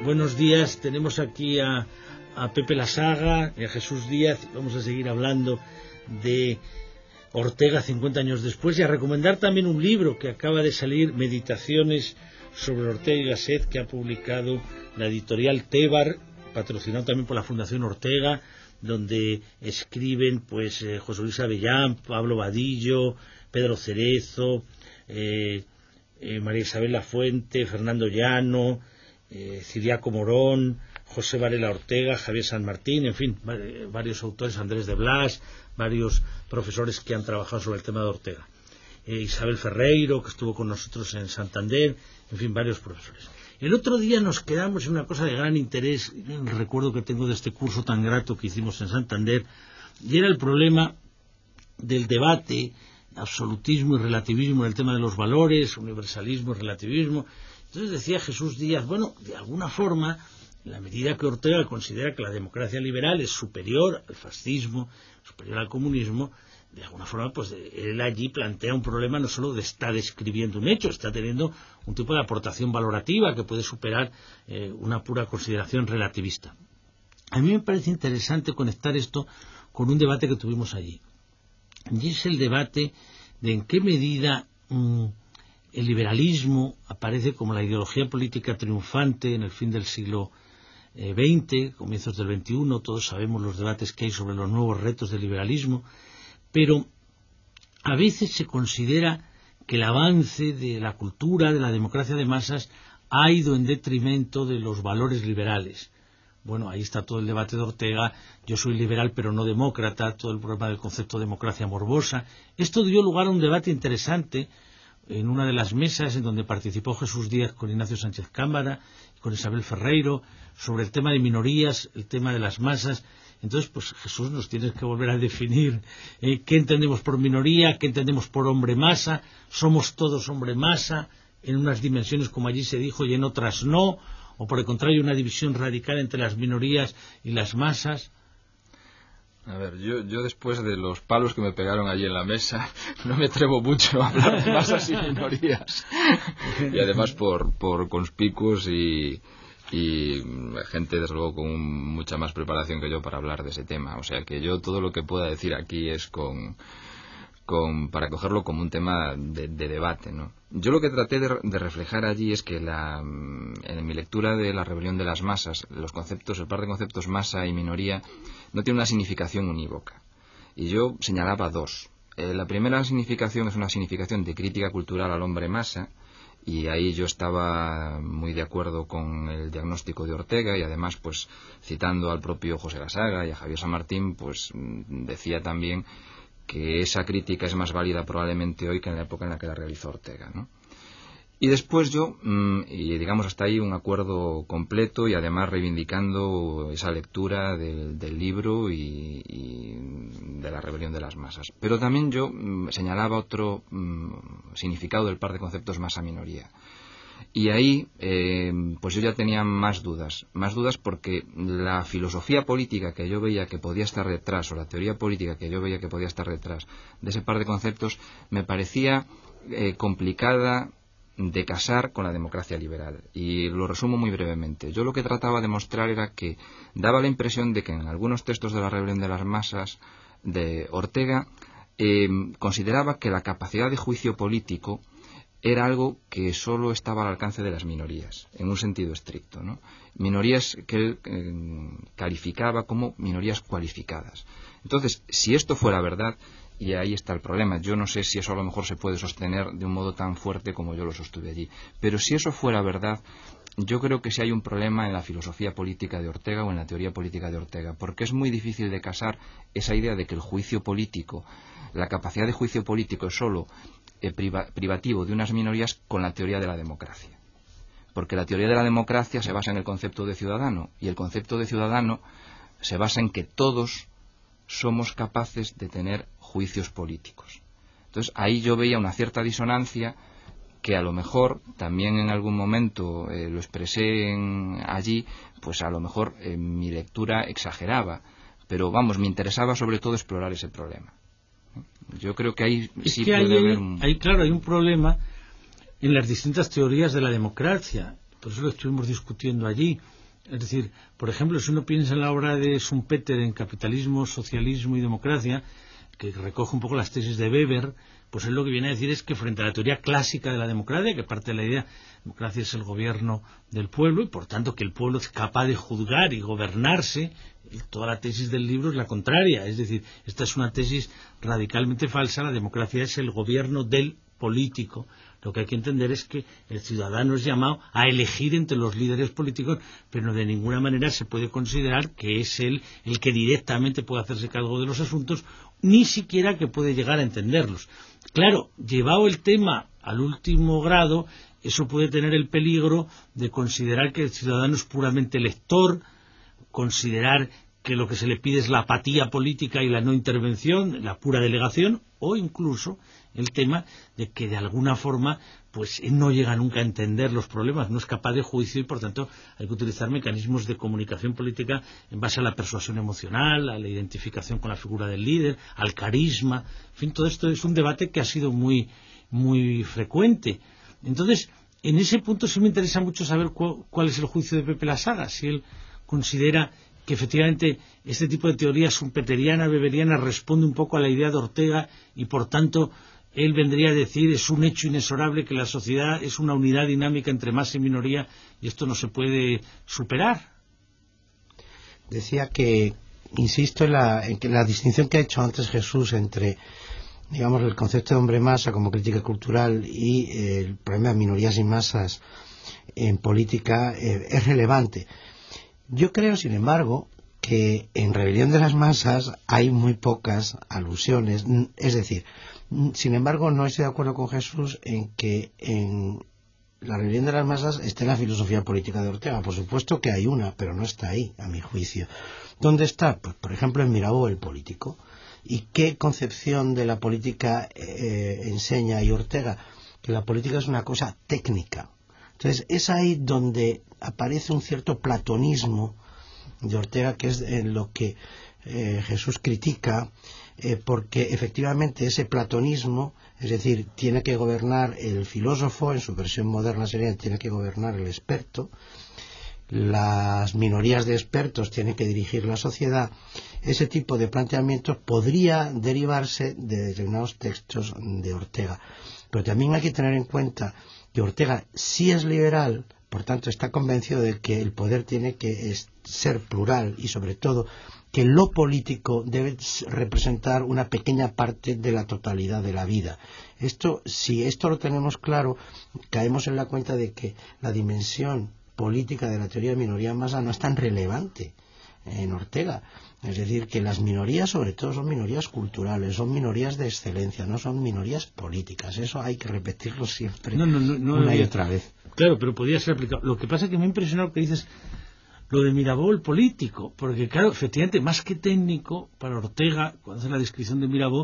Buenos días, tenemos aquí a Pepe Lasaga y a Jesús Díaz. Vamos a seguir hablando de Ortega 50 años después y a recomendar también un libro que acaba de salir, Meditaciones sobre Ortega y Gasset, que ha publicado la editorial Tebar, patrocinado también por la Fundación Ortega, donde escriben pues José Luis Avellán, Pablo Vadillo, Pedro Cerezo, María Isabel Lafuente, Fernando Llano, Ciriaco Morón, José Varela Ortega, Javier San Martín, en fin, varios autores, Andrés de Blas, varios profesores que han trabajado sobre el tema de Ortega. Isabel Ferreiro, que estuvo con nosotros en Santander, en fin, varios profesores. El otro día nos quedamos en una cosa de gran interés, el recuerdo que tengo de este curso tan grato que hicimos en Santander, y era el problema del debate, absolutismo y relativismo en el tema de los valores, universalismo y relativismo. Entonces decía Jesús Díaz, bueno, de alguna forma, en la medida que Ortega considera que la democracia liberal es superior al fascismo, superior al comunismo, de alguna forma, pues él allí plantea un problema no solo de estar describiendo un hecho, está teniendo un tipo de aportación valorativa que puede superar una pura consideración relativista. A mí me parece interesante conectar esto con un debate que tuvimos allí. Y es el debate de en qué medida el liberalismo aparece como la ideología política triunfante en el fin del siglo XX, comienzos del XXI. Todos sabemos los debates que hay sobre los nuevos retos del liberalismo, pero a veces se considera que el avance de la cultura, de la democracia de masas, ha ido en detrimento de los valores liberales. Bueno, ahí está todo el debate de Ortega, yo soy liberal pero no demócrata, todo el problema del concepto de democracia morbosa. Esto dio lugar a un debate interesante en una de las mesas en donde participó Jesús Díaz con Ignacio Sánchez Cámara y con Isabel Ferreiro sobre el tema de minorías, el tema de las masas. Entonces, pues Jesús, nos tienes que volver a definir qué entendemos por minoría, qué entendemos por hombre masa, somos todos hombre masa, en unas dimensiones como allí se dijo y en otras no, o por el contrario una división radical entre las minorías y las masas. A ver, yo después de los palos que me pegaron allí en la mesa, no me atrevo mucho a hablar de masas y minorías. Y además por conspicuos y gente, desde luego, con mucha más preparación que yo para hablar de ese tema. O sea que yo todo lo que pueda decir aquí es para cogerlo como un tema de debate, ¿no? Yo lo que traté de reflejar allí es que en mi lectura de La rebelión de las masas, el par de conceptos masa y minoría no tiene una significación unívoca. Y yo señalaba dos. La primera significación es una significación de crítica cultural al hombre masa, y ahí yo estaba muy de acuerdo con el diagnóstico de Ortega, y además, pues citando al propio José Lasaga y a Javier San Martín, pues decía también que esa crítica es más válida probablemente hoy que en la época en la que la realizó Ortega, ¿no? Y después y digamos hasta ahí un acuerdo completo, y además reivindicando esa lectura del libro y de La rebelión de las masas. Pero también yo señalaba otro significado del par de conceptos masa-minoría. Y ahí pues yo ya tenía más dudas porque la filosofía política que yo veía que podía estar detrás, o la teoría política que yo veía que podía estar detrás de ese par de conceptos, me parecía complicada de casar con la democracia liberal. Y lo resumo muy brevemente. Yo lo que trataba de mostrar era que daba la impresión de que en algunos textos de La rebelión de las masas de Ortega consideraba que la capacidad de juicio político era algo que solo estaba al alcance de las minorías, en un sentido estricto, ¿no? Minorías que él calificaba como minorías cualificadas. Entonces, si esto fuera verdad, y ahí está el problema, yo no sé si eso a lo mejor se puede sostener de un modo tan fuerte como yo lo sostuve allí, pero si eso fuera verdad, yo creo que sí hay un problema en la filosofía política de Ortega o en la teoría política de Ortega, porque es muy difícil de casar esa idea de que el juicio político, la capacidad de juicio político es solo privativo de unas minorías con la teoría de la democracia. Porque la teoría de la democracia se basa en el concepto de ciudadano, y el concepto de ciudadano se basa en que todos somos capaces de tener juicios políticos. Entonces ahí yo veía una cierta disonancia que a lo mejor también en algún momento lo expresé allí, pues a lo mejor mi lectura exageraba, pero vamos, me interesaba sobre todo explorar ese problema. Yo creo que ahí sí puede haber claro, hay un problema en las distintas teorías de la democracia. Por eso lo estuvimos discutiendo allí. Es decir, por ejemplo, si uno piensa en la obra de Schumpeter en Capitalismo, Socialismo y Democracia, que recoge un poco las tesis de Weber, pues él lo que viene a decir es que frente a la teoría clásica de la democracia, que parte de la idea, la democracia es el gobierno del pueblo, y por tanto que el pueblo es capaz de juzgar y gobernarse, y toda la tesis del libro es la contraria, es decir, esta es una tesis radicalmente falsa, la democracia es el gobierno del político. Lo que hay que entender es que el ciudadano es llamado a elegir entre los líderes políticos, pero de ninguna manera se puede considerar que es él el que directamente puede hacerse cargo de los asuntos, ni siquiera que puede llegar a entenderlos. Claro, llevado el tema al último grado, eso puede tener el peligro de considerar que el ciudadano es puramente lector, considerar que lo que se le pide es la apatía política y la no intervención, la pura delegación, o incluso el tema de que de alguna forma pues no llega nunca a entender los problemas, no es capaz de juicio y por tanto hay que utilizar mecanismos de comunicación política en base a la persuasión emocional, a la identificación con la figura del líder, al carisma, en fin, todo esto es un debate que ha sido muy, muy frecuente. Entonces, en ese punto sí me interesa mucho saber cuál es el juicio de Pepe Lasaga, si él considera que efectivamente este tipo de teoría schumpeteriana, weberiana responde un poco a la idea de Ortega y por tanto él vendría a decir es un hecho inexorable que la sociedad es una unidad dinámica entre masa y minoría y esto no se puede superar. Decía que, insisto en que la distinción que ha hecho antes Jesús entre, digamos, el concepto de hombre masa como crítica cultural y el problema de minorías y masas en política es relevante. Yo creo, sin embargo, que en Rebelión de las Masas hay muy pocas alusiones, es decir, sin embargo no estoy de acuerdo con Jesús en que en la Rebelión de las Masas esté la filosofía política de Ortega. Por supuesto que hay una, pero no está ahí, a mi juicio. ¿Dónde está? Pues por ejemplo en Mirabeau, el político. ¿Y qué concepción de la política enseña ahí Ortega? Que la política es una cosa técnica. Entonces es ahí donde aparece un cierto platonismo de Ortega, que es en lo que Jesús critica, porque efectivamente ese platonismo, es decir, tiene que gobernar el filósofo, en su versión moderna sería tiene que gobernar el experto, las minorías de expertos tienen que dirigir la sociedad. Ese tipo de planteamientos podría derivarse de determinados textos de Ortega, pero también hay que tener en cuenta que Ortega sí es liberal, por tanto está convencido de que el poder tiene que ser plural y sobre todo que lo político debe representar una pequeña parte de la totalidad de la vida. Si esto lo tenemos claro, caemos en la cuenta de que la dimensión política de la teoría de minoría masa no es tan relevante en Ortega. Es decir, que las minorías sobre todo son minorías culturales, son minorías de excelencia, no son minorías políticas. Eso hay que repetirlo siempre una y otra vez. Claro, pero podría ser aplicado. Lo que pasa es que me ha impresionado que dices lo de Mirabeau, el político, porque claro, efectivamente, más que técnico, para Ortega, cuando hace la descripción de Mirabeau,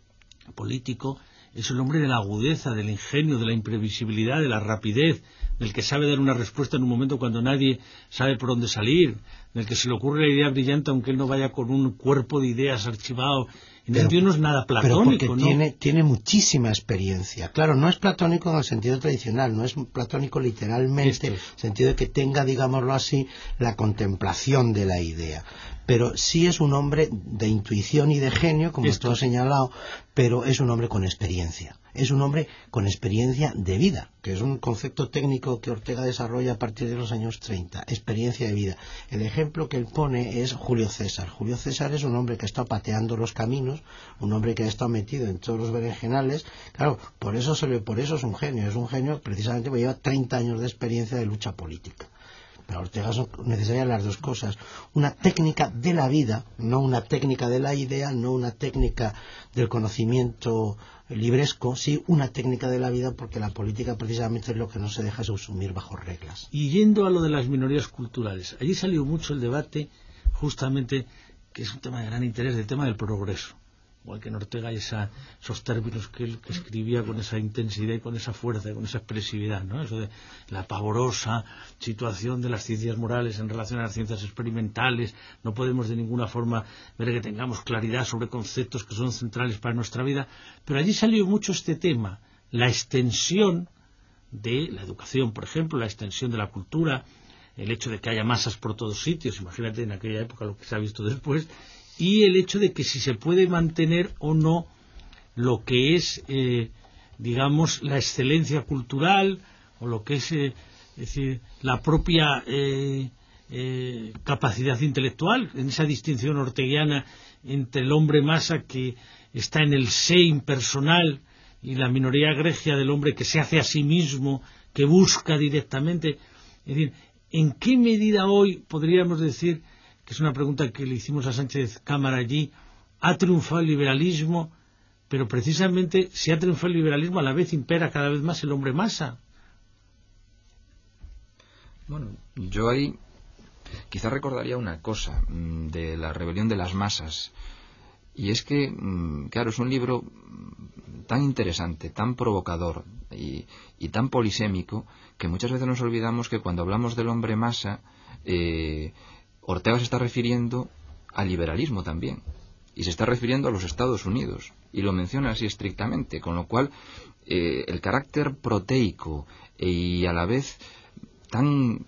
el político es el hombre de la agudeza, del ingenio, de la imprevisibilidad, de la rapidez, del que sabe dar una respuesta en un momento cuando nadie sabe por dónde salir, del que se le ocurre la idea brillante aunque él no vaya con un cuerpo de ideas archivado. En ese sentido no es nada platónico, pero porque ¿no? tiene muchísima experiencia. Claro, no es platónico en el sentido tradicional, no es platónico literalmente, en el sentido de que tenga, digámoslo así, la contemplación de la idea. Pero sí es un hombre de intuición y de genio, como tú has señalado, pero es un hombre con experiencia. Es un hombre con experiencia de vida, que es un concepto técnico que Ortega desarrolla a partir de los años 30, experiencia de vida. El ejemplo que él pone es Julio César. Julio César es un hombre que ha estado pateando los caminos, un hombre que ha estado metido en todos los berenjenales. Claro, por eso es un genio precisamente porque lleva 30 años de experiencia de lucha política. Para Ortega son necesarias las dos cosas, una técnica de la vida, no una técnica de la idea, no una técnica del conocimiento libresco, sí una técnica de la vida, porque la política precisamente es lo que no se deja subsumir bajo reglas. Y yendo a lo de las minorías culturales, allí salió mucho el debate, justamente, que es un tema de gran interés, el tema del progreso. Igual que en Ortega hay esos términos que él escribía con esa intensidad y con esa fuerza y con esa expresividad, ¿no? Eso de la pavorosa situación de las ciencias morales en relación a las ciencias experimentales. No podemos de ninguna forma ver que tengamos claridad sobre conceptos que son centrales para nuestra vida. Pero allí salió mucho este tema, la extensión de la educación, por ejemplo, la extensión de la cultura, el hecho de que haya masas por todos sitios, imagínate en aquella época lo que se ha visto después, y el hecho de que si se puede mantener o no lo que es, digamos, la excelencia cultural, o lo que es decir, la propia capacidad intelectual, en esa distinción orteguiana entre el hombre masa que está en el sé impersonal y la minoría egregia del hombre que se hace a sí mismo, que busca directamente. Es decir, ¿en qué medida hoy podríamos decir, que es una pregunta que le hicimos a Sánchez Cámara allí, ha triunfado el liberalismo, pero precisamente si ha triunfado el liberalismo a la vez impera cada vez más el hombre masa? Bueno, yo ahí quizá recordaría una cosa de la rebelión de las masas, y es que, claro, es un libro tan interesante, tan provocador y tan polisémico, que muchas veces nos olvidamos que cuando hablamos del hombre masa, Ortega se está refiriendo al liberalismo también, y se está refiriendo a los Estados Unidos, y lo menciona así estrictamente, con lo cual el carácter proteico y a la vez tan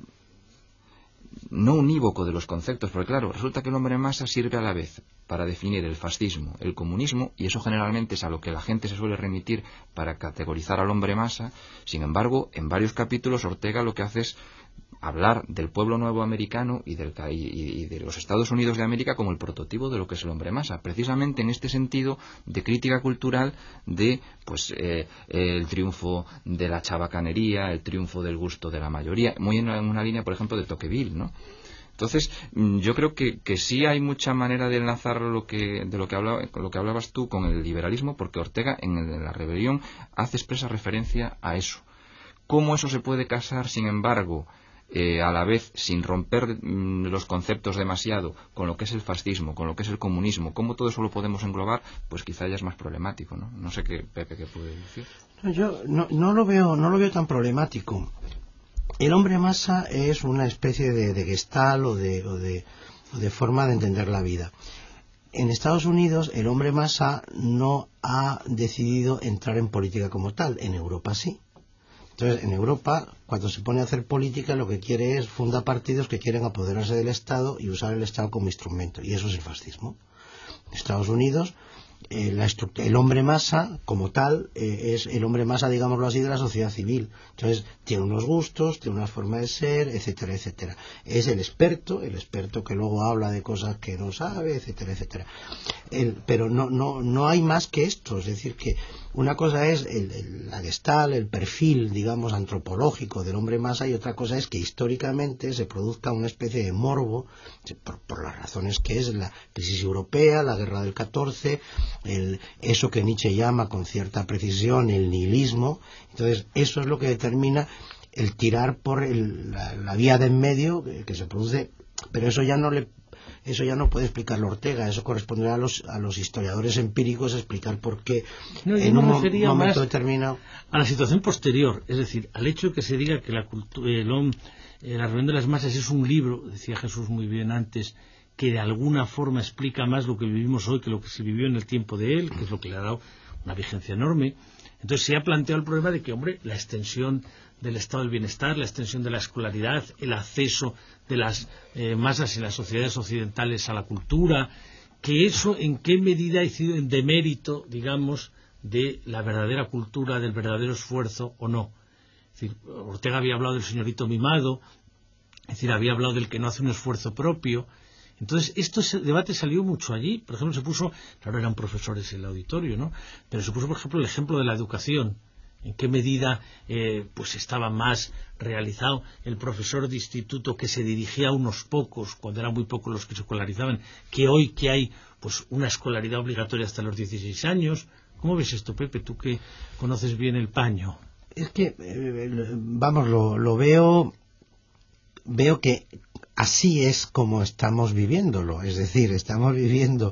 no unívoco de los conceptos, porque claro, resulta que el hombre masa sirve a la vez para definir el fascismo, el comunismo, y eso generalmente es a lo que la gente se suele remitir para categorizar al hombre masa. Sin embargo, en varios capítulos Ortega lo que hace es hablar del pueblo nuevo americano y de los Estados Unidos de América como el prototipo de lo que es el hombre masa, precisamente en este sentido de crítica cultural de el triunfo de la chabacanería, el triunfo del gusto de la mayoría, muy en una línea, por ejemplo, de Tocqueville, ¿no? Entonces, yo creo que sí hay mucha manera de enlazar lo que hablabas tú con el liberalismo, porque Ortega en la rebelión hace expresa referencia a eso. ¿Cómo eso se puede casar, sin embargo, a la vez sin romper los conceptos demasiado con lo que es el fascismo, con lo que es el comunismo? ¿Cómo todo eso lo podemos englobar? Pues quizá ya es más problemático, ¿no? No sé Pepe, ¿qué puede decir? No, yo no lo veo tan problemático. El hombre masa es una especie de gestal o de forma de entender la vida. En Estados Unidos el hombre masa no ha decidido entrar en política como tal, en Europa sí. Entonces, en Europa, cuando se pone a hacer política, lo que quiere es funda partidos que quieren apoderarse del Estado y usar el Estado como instrumento, y eso es el fascismo. En Estados Unidos, el hombre masa, como tal, es el hombre masa, digámoslo así, de la sociedad civil. Entonces, tiene unos gustos, tiene una forma de ser, etcétera, etcétera. Es el experto que luego habla de cosas que no sabe, etcétera, etcétera. Pero no hay más que esto, es decir, que una cosa es la gestal, el perfil, digamos, antropológico del hombre masa, y otra cosa es que históricamente se produzca una especie de morbo, por las razones que es la crisis europea, la guerra del 14, eso que Nietzsche llama con cierta precisión el nihilismo. Entonces, eso es lo que determina el tirar por la vía de en medio que se produce, pero eso ya no puede explicarlo Ortega, eso corresponderá a los historiadores empíricos explicar por qué en un momento determinado. A la situación posterior, es decir, al hecho de que se diga que la rebelión de las masas es un libro, decía Jesús muy bien antes, que de alguna forma explica más lo que vivimos hoy que lo que se vivió en el tiempo de él, que es lo que le ha dado una vigencia enorme. Entonces se ha planteado el problema de que, hombre, la extensión del estado del bienestar, la extensión de la escolaridad, el acceso de las masas en las sociedades occidentales a la cultura, que eso en qué medida ha sido en demérito, digamos, de la verdadera cultura, del verdadero esfuerzo o no. Es decir, Ortega había hablado del señorito mimado, es decir, había hablado del que no hace un esfuerzo propio. Entonces, ese debate salió mucho allí. Por ejemplo, se puso, claro, eran profesores en el auditorio, ¿no? Pero se puso, por ejemplo, el ejemplo de la educación. En qué medida pues estaba más realizado el profesor de instituto que se dirigía a unos pocos, cuando eran muy pocos los que se escolarizaban, que hoy que hay pues una escolaridad obligatoria hasta los 16 años. ¿Cómo ves esto, Pepe? Tú que conoces bien el paño. Es que, vamos, lo veo que así es como estamos viviéndolo, es decir, estamos viviendo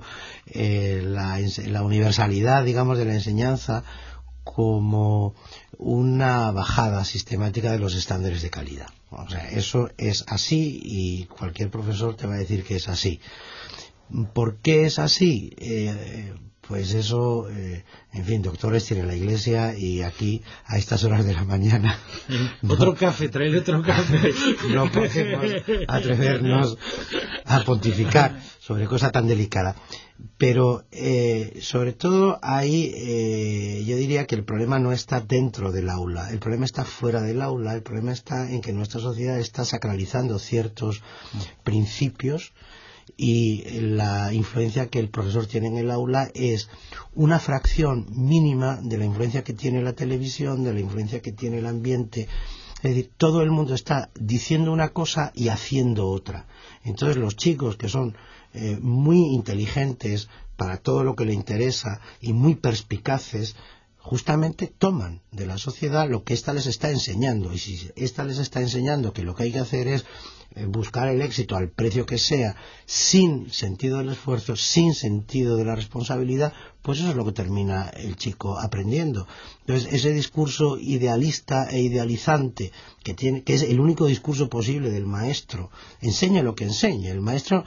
la universalidad, digamos, de la enseñanza como una bajada sistemática de los estándares de calidad. O sea, eso es así y cualquier profesor te va a decir que es así. ¿Por qué es así? pues eso, en fin, doctores tiene la Iglesia, y aquí a estas horas de la mañana otro café, traerle otro café. No podemos atrevernos a pontificar sobre cosa tan delicada. Pero sobre todo ahí yo diría que el problema no está dentro del aula, el problema está fuera del aula, el problema está en que nuestra sociedad está sacralizando ciertos principios, y la influencia que el profesor tiene en el aula es una fracción mínima de la influencia que tiene la televisión, de la influencia que tiene el ambiente. Es decir, todo el mundo está diciendo una cosa y haciendo otra. Entonces los chicos, que son muy inteligentes para todo lo que le interesa y muy perspicaces, justamente toman de la sociedad lo que ésta les está enseñando. Y si ésta les está enseñando que lo que hay que hacer es buscar el éxito al precio que sea, sin sentido del esfuerzo, sin sentido de la responsabilidad, pues eso es lo que termina el chico aprendiendo. Entonces, ese discurso idealista e idealizante que es el único discurso posible del maestro, enseña lo que enseña. El maestro,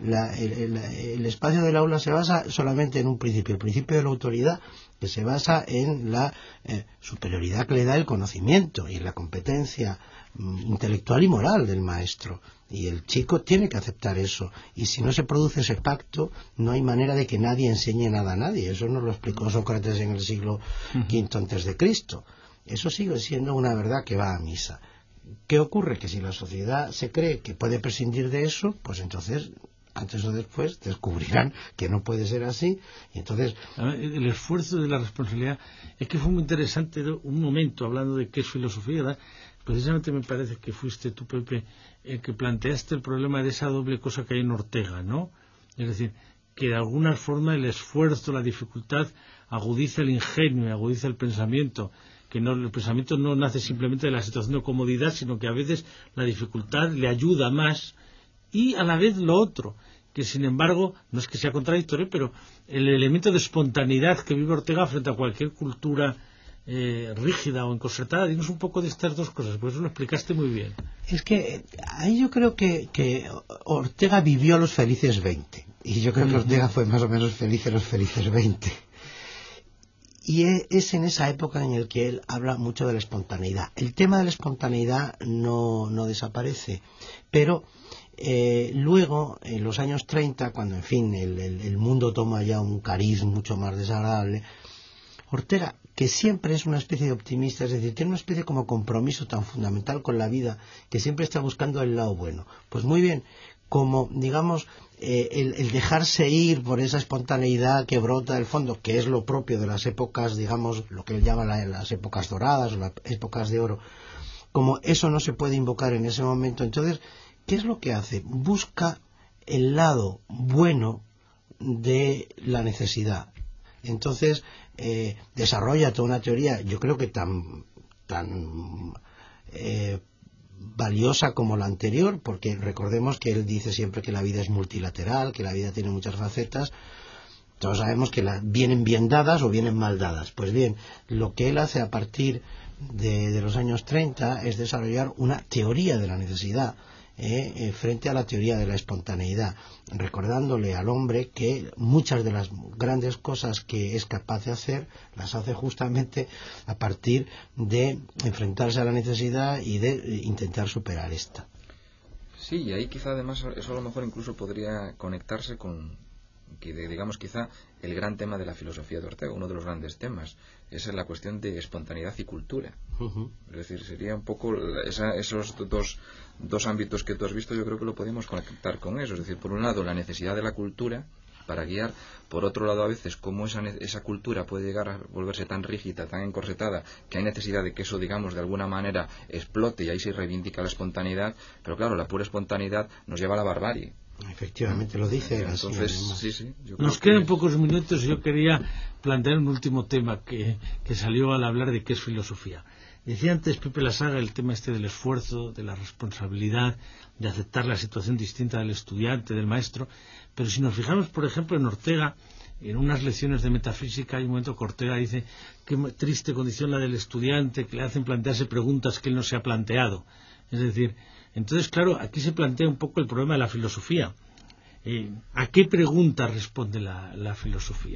el espacio del aula se basa solamente en un principio, el principio de la autoridad, que se basa en la superioridad que le da el conocimiento y en la competencia intelectual y moral del maestro, y el chico tiene que aceptar eso, y si no se produce ese pacto no hay manera de que nadie enseñe nada a nadie. Eso nos lo explicó Sócrates en el siglo V antes de Cristo. Eso sigue siendo una verdad que va a misa. ¿Qué ocurre? Que si la sociedad se cree que puede prescindir de eso, pues entonces antes o después descubrirán que no puede ser así, y entonces el esfuerzo de la responsabilidad. Es que fue muy interesante un momento hablando de qué es filosofía, ¿verdad? Precisamente me parece que fuiste tú, Pepe, el que planteaste el problema de esa doble cosa que hay en Ortega, ¿no? Es decir, que de alguna forma el esfuerzo, la dificultad agudiza el ingenio y agudiza el pensamiento, que el pensamiento no nace simplemente de la situación de comodidad, sino que a veces la dificultad le ayuda más, y a la vez lo otro, que sin embargo no es que sea contradictorio, pero el elemento de espontaneidad que vive Ortega frente a cualquier cultura rígida o encorsetada. Dinos un poco de estas dos cosas, por eso lo explicaste muy bien. Es que ahí yo creo que Ortega vivió los felices 20, y yo creo que Ortega fue más o menos feliz en los felices 20, y es en esa época en la que él habla mucho de la espontaneidad. El tema de la espontaneidad no desaparece, pero luego, en los años 30, cuando en fin el mundo toma ya un cariz mucho más desagradable, Ortega, que siempre es una especie de optimista, es decir, tiene una especie como compromiso tan fundamental con la vida, que siempre está buscando el lado bueno. Pues muy bien, como digamos el dejarse ir por esa espontaneidad que brota del fondo, que es lo propio de las épocas, digamos, lo que él llama las épocas doradas o las épocas de oro, como eso no se puede invocar en ese momento, entonces, ¿qué es lo que hace? Busca el lado bueno de la necesidad. Entonces desarrolla toda una teoría, yo creo que tan valiosa como la anterior, porque recordemos que él dice siempre que la vida es multilateral, que la vida tiene muchas facetas. Todos sabemos que vienen bien dadas o vienen mal dadas. Pues bien, lo que él hace a partir de los años 30 es desarrollar una teoría de la necesidad frente a la teoría de la espontaneidad, recordándole al hombre que muchas de las grandes cosas que es capaz de hacer las hace justamente a partir de enfrentarse a la necesidad y de intentar superar esta. Sí, y ahí quizá además eso a lo mejor incluso podría conectarse con, digamos, quizá el gran tema de la filosofía de Ortega, uno de los grandes temas, esa es la cuestión de espontaneidad y cultura. Es decir, sería un poco esos dos ámbitos que tú has visto, yo creo que lo podemos conectar con eso. Es decir, por un lado, la necesidad de la cultura para guiar, por otro lado, a veces, cómo esa cultura puede llegar a volverse tan rígida, tan encorsetada, que hay necesidad de que eso, digamos, de alguna manera explote, y ahí se reivindica la espontaneidad, pero claro, la pura espontaneidad nos lleva a la barbarie. Efectivamente, lo dice. Entonces, sí, nos quedan pocos minutos y yo quería plantear un último tema que salió al hablar de qué es filosofía. Decía antes Pepe Lasaga el tema del esfuerzo, de la responsabilidad, de aceptar la situación distinta del estudiante, del maestro, pero si nos fijamos, por ejemplo, en Ortega, en unas lecciones de metafísica, hay un momento que Ortega dice qué triste condición la del estudiante, que le hacen plantearse preguntas que él no se ha planteado. Es decir, entonces, claro, aquí se plantea un poco el problema de la filosofía. ¿A qué pregunta responde la filosofía?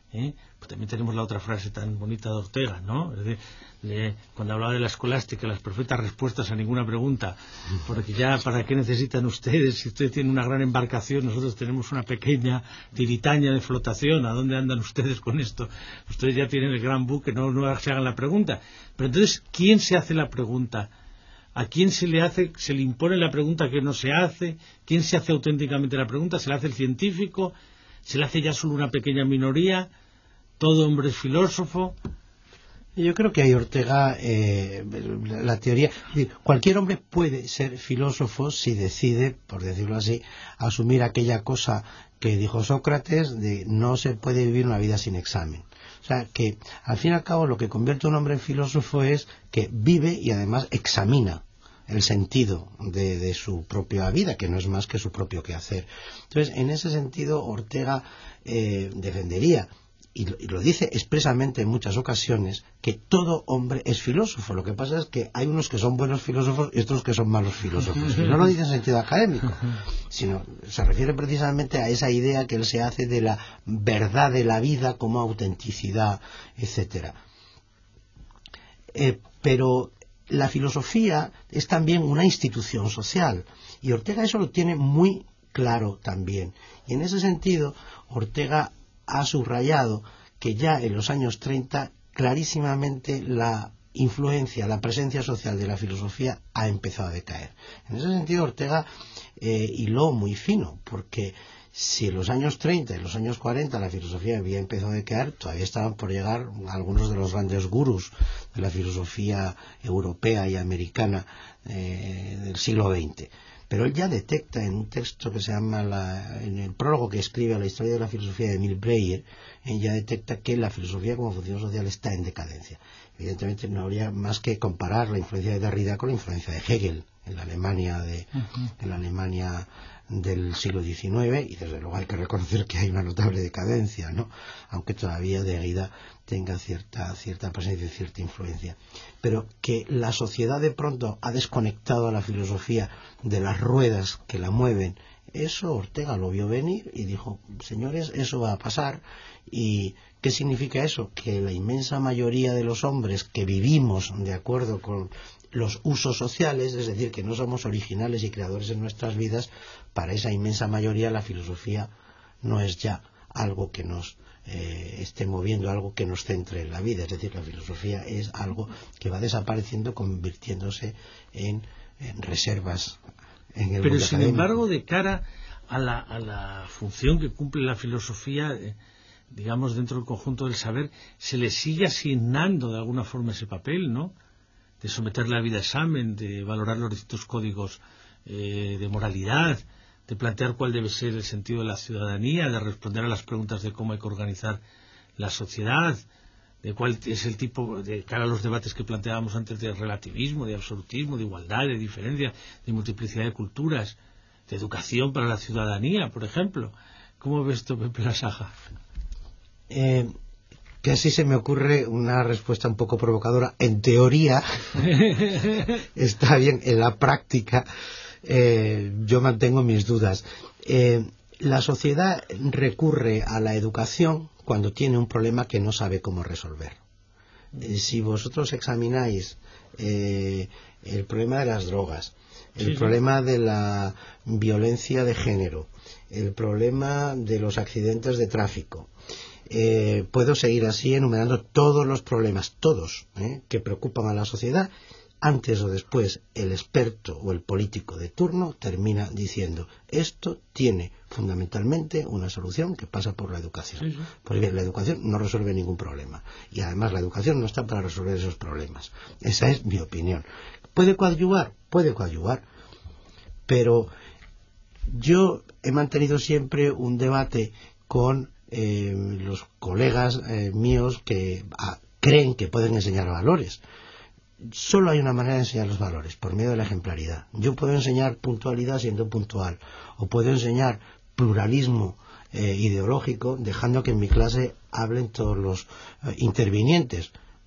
Pues también tenemos la otra frase tan bonita de Ortega, ¿no? Es decir, cuando hablaba de la escolástica, las perfectas respuestas a ninguna pregunta, porque ya, ¿para qué necesitan ustedes? Si ustedes tienen una gran embarcación, nosotros tenemos una pequeña tiritaña de flotación, ¿a dónde andan ustedes con esto? Ustedes ya tienen el gran buque, no se hagan la pregunta. Pero entonces, ¿quién se hace la pregunta? ¿A quién se le impone la pregunta que no se hace? ¿Quién se hace auténticamente la pregunta? ¿Se la hace el científico? ¿Se le hace ya solo una pequeña minoría? ¿Todo hombre es filósofo? Yo creo que hay Ortega, la teoría, cualquier hombre puede ser filósofo si decide, por decirlo así, asumir aquella cosa que dijo Sócrates de no se puede vivir una vida sin examen. O sea, que al fin y al cabo lo que convierte a un hombre en filósofo es que vive y además examina el sentido de su propia vida, que no es más que su propio quehacer. Entonces, en ese sentido, Ortega defendería, y lo dice expresamente en muchas ocasiones, que todo hombre es filósofo. Lo que pasa es que hay unos que son buenos filósofos y otros que son malos filósofos. Y no lo dice en sentido académico, sino se refiere precisamente a esa idea que él se hace de la verdad de la vida como autenticidad, etcétera. Pero la filosofía es también una institución social, y Ortega eso lo tiene muy claro también. Y en ese sentido, Ortega ha subrayado que ya en los años 30 clarísimamente la influencia, la presencia social de la filosofía ha empezado a decaer. En ese sentido, Ortega hiló muy fino, porque si en los años 30 y en los años 40 la filosofía había empezado a decaer, todavía estaban por llegar algunos de los grandes gurús de la filosofía europea y americana del siglo XX. Pero él ya detecta en un texto que se llama, en el prólogo que escribe a la historia de la filosofía de Emil Breyer, él ya detecta que la filosofía como función social está en decadencia. Evidentemente no habría más que comparar la influencia de Derrida con la influencia de Hegel en la Alemania del siglo XIX, y desde luego hay que reconocer que hay una notable decadencia, ¿no? Aunque todavía Derrida tenga cierta presencia y cierta influencia. Pero que la sociedad de pronto ha desconectado a la filosofía de las ruedas que la mueven, eso Ortega lo vio venir y dijo, señores, eso va a pasar. ¿Y qué significa eso? Que la inmensa mayoría de los hombres que vivimos de acuerdo con los usos sociales, es decir, que no somos originales y creadores en nuestras vidas, para esa inmensa mayoría la filosofía no es ya algo que nos esté moviendo, algo que nos centre en la vida. Es decir, la filosofía es algo que va desapareciendo, convirtiéndose en reservas en el mundo académico. Pero sin embargo, de cara a la función que cumple la filosofía, digamos, dentro del conjunto del saber, se le sigue asignando de alguna forma ese papel, ¿no? De someter la vida a examen, de valorar los distintos códigos de moralidad, de plantear cuál debe ser el sentido de la ciudadanía, de responder a las preguntas de cómo hay que organizar la sociedad, de cuál es el tipo, de cara a los debates que planteábamos antes, de relativismo, de absolutismo, de igualdad, de diferencia, de multiplicidad de culturas, de educación para la ciudadanía, por ejemplo. ¿Cómo ves esto, Pepe Lasaja? Casi se me ocurre una respuesta un poco provocadora. En teoría está bien, en la práctica yo mantengo mis dudas. La sociedad recurre a la educación cuando tiene un problema que no sabe cómo resolver. Si vosotros examináis el problema de las drogas, el problema de la violencia de género, el problema de los accidentes de tráfico, puedo seguir así enumerando todos los problemas, todos, que preocupan a la sociedad. Antes o después el experto o el político de turno termina diciendo, esto tiene fundamentalmente una solución que pasa por la educación. Sí. Pues bien, la educación no resuelve ningún problema, y además la educación no está para resolver esos problemas. Esa es mi opinión. ¿Puede coadyuvar? Puede coadyuvar, pero yo he mantenido siempre un debate con los colegas míos que creen que pueden enseñar valores. Solo hay una manera de enseñar los valores, por medio de la ejemplaridad. Yo puedo enseñar puntualidad siendo puntual, o puedo enseñar pluralismo ideológico, dejando que en mi clase hablen todos los intervinientes.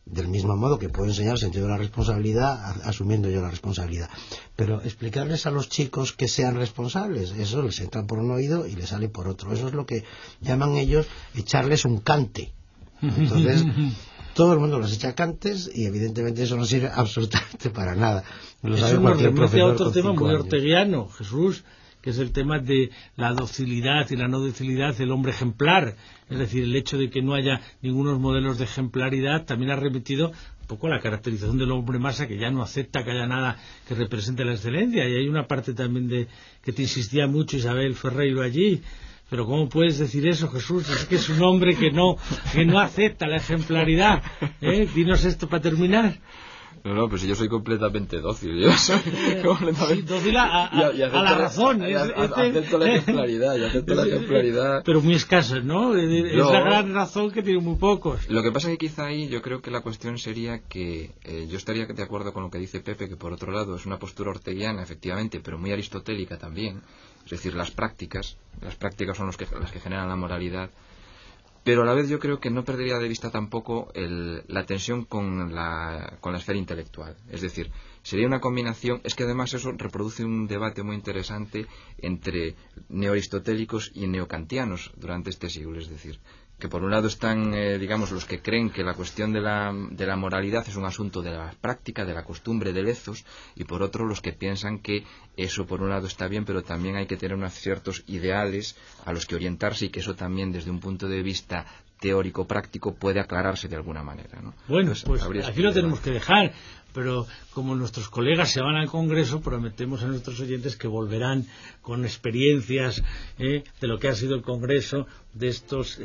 del mismo modo que puedo enseñar el sentido de la responsabilidad asumiendo yo la responsabilidad, pero explicarles a los chicos que sean responsables, eso les entra por un oído y les sale por otro. Eso es lo que llaman ellos echarles un cante. Entonces todo el mundo los echa cantes y evidentemente eso no sirve absolutamente para nada. Lo sabe eso nos remite a otro tema muy años. orteguiano, Jesús, que es el tema de la docilidad y la no docilidad del hombre ejemplar. Es decir, el hecho de que no haya ningunos modelos de ejemplaridad también ha remitido un poco a la caracterización del hombre masa, que ya no acepta que haya nada que represente la excelencia. Y hay una parte también de que te insistía mucho Isabel Ferreiro allí. Pero ¿cómo puedes decir eso, Jesús? Es que es un hombre que no acepta la ejemplaridad. Dinos esto para terminar. No, pues yo soy completamente dócil. Yo soy completamente... Sí, dócil a la razón. Acepto la ejemplaridad. Pero muy escasa, ¿no? Es la gran razón que tienen muy pocos. Lo que pasa es que quizá ahí yo creo que la cuestión sería que yo estaría de acuerdo con lo que dice Pepe, que por otro lado es una postura orteguiana, efectivamente, pero muy aristotélica también. Es decir, las prácticas son las que generan la moralidad. Pero a la vez yo creo que no perdería de vista tampoco la tensión con la esfera intelectual. Es decir, sería una combinación. Es que además eso reproduce un debate muy interesante entre neoaristotélicos y neocantianos durante este siglo. Es decir, que por un lado están, digamos, los que creen que la cuestión de la moralidad es un asunto de la práctica, de la costumbre, del ethos, y por otro los que piensan que eso por un lado está bien, pero también hay que tener unos ciertos ideales a los que orientarse y que eso también desde un punto de vista teórico práctico puede aclararse de alguna manera, ¿no? Bueno, pues aquí lo tenemos que dejar, pero como nuestros colegas se van al Congreso, prometemos a nuestros oyentes que volverán con experiencias de lo que ha sido el Congreso de estos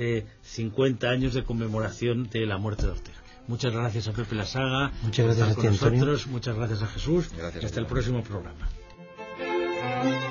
50 años de conmemoración de la muerte de Ortega. Muchas gracias a Pepe Lasaga. Muchas gracias a ti, Antonio. Muchas gracias a Jesús. Gracias. Hasta el próximo programa.